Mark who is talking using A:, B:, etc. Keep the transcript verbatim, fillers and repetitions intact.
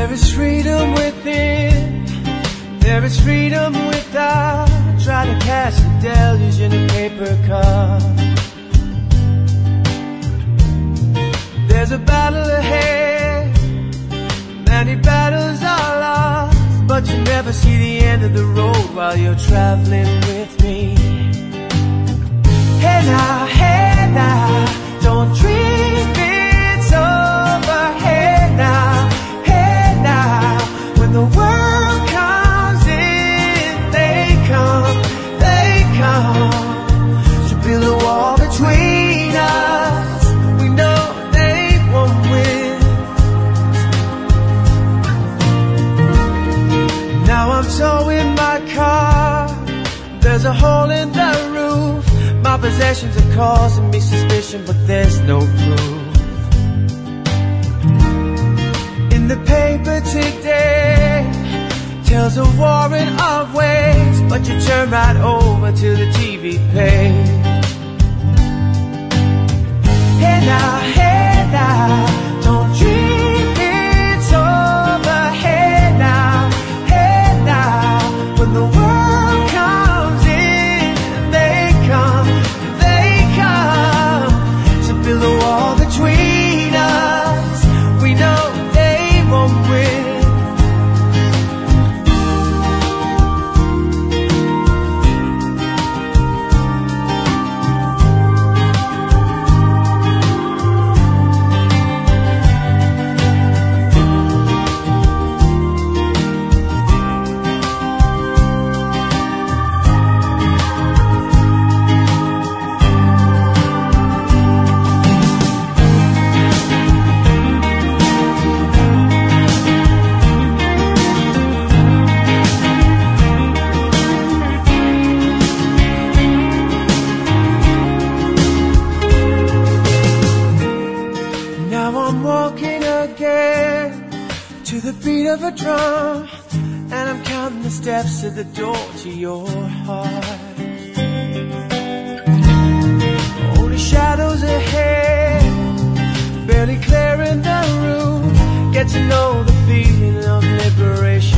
A: There is freedom within, there is freedom without. Try to cast a deluge in a paper cup. There's a battle ahead, many battles are lost, but you never see the end of the road while you're traveling with me. Hey now, hey now, don't dream it's over. Hey now, hey now, when the world comes in, they come, they come to build a wall between us. We know they won't win. Now I'm towing my car, there's a hole in the roof. My possessions are causing me suspicion, but there's no proof. In the paper today tells a warrant of ways, but you turn right over to the T V page. Hey now, hey now, don't dream it's over. Hey now, hey now, when the world comes in, they come, they come to build a wall between us. We know they won't win. Of a drum, and I'm counting the steps to the door to your heart. Only shadows ahead, barely clearing the room. Get to know the feeling of liberation.